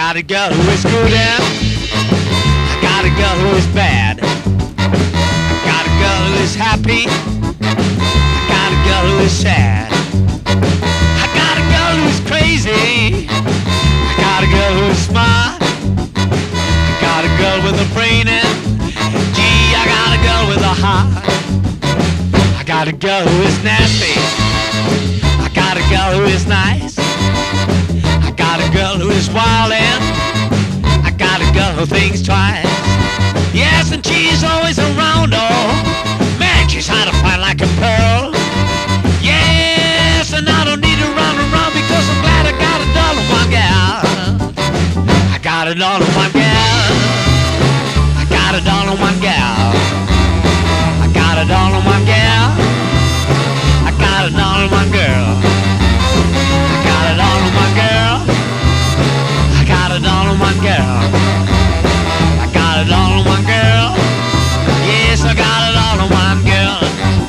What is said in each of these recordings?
got a girl who is good and I got a girl who is bad. I got a girl who is happy. I got a girl who is sad. I got a girl who is crazy. I got a girl who is smart. I got a girl with a brain and gee, I got a girl with a heart. I got a girl who is nasty. I got a girl who is nice. I got a girl who is wild and I got a girl who thinks twice. Yes, and she's always around, oh man, she's hard to find like a pearl. Yes, and I don't need to run around because I'm glad I got it all in one gal. I got it all in one gal. I got it all in one gal. I got it all in one gal. I got it all in one girl. I got it all in one girl. I got it all in one girl. I got it all in one girl. Yes, I got it all in one girl.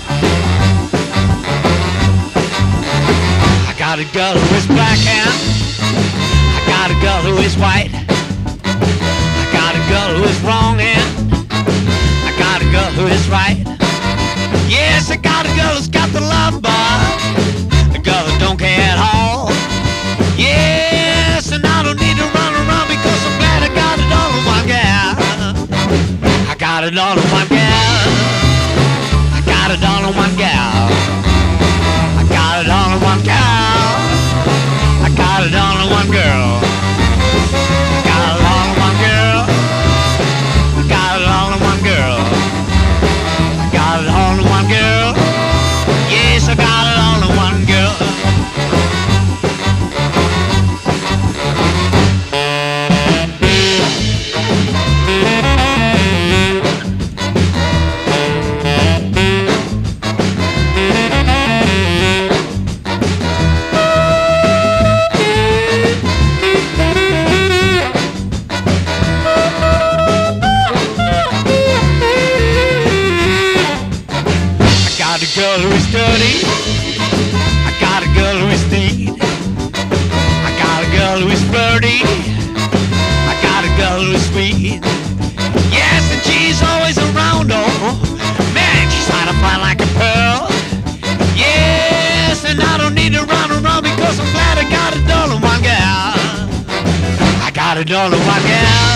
I got a girl who is black and I got a girl who is white. I got a girl who is wrong and I got a girl who is right. Yes, I got a girl who's got the love bug, a girl that don't care at all. Yes, and I don't need to run around because I'm glad I got it all in one gal. I got it all in one gal. I got it all in one gal. I got it all in one gal. I got it all in one girl. I got it all in one girl. I got it all in one girl. I got it all in one girl. Yes, I got it all in one girl. I got a girl who is dirty. I got a girl who is neat. I got a girl who is flirty. I got a girl who is sweet. Yes, and she's always around, oh man, she's hard to find like a pearl. Yes, and I don't need to run around because I'm glad I got it all in one gal. I got it all in one gal.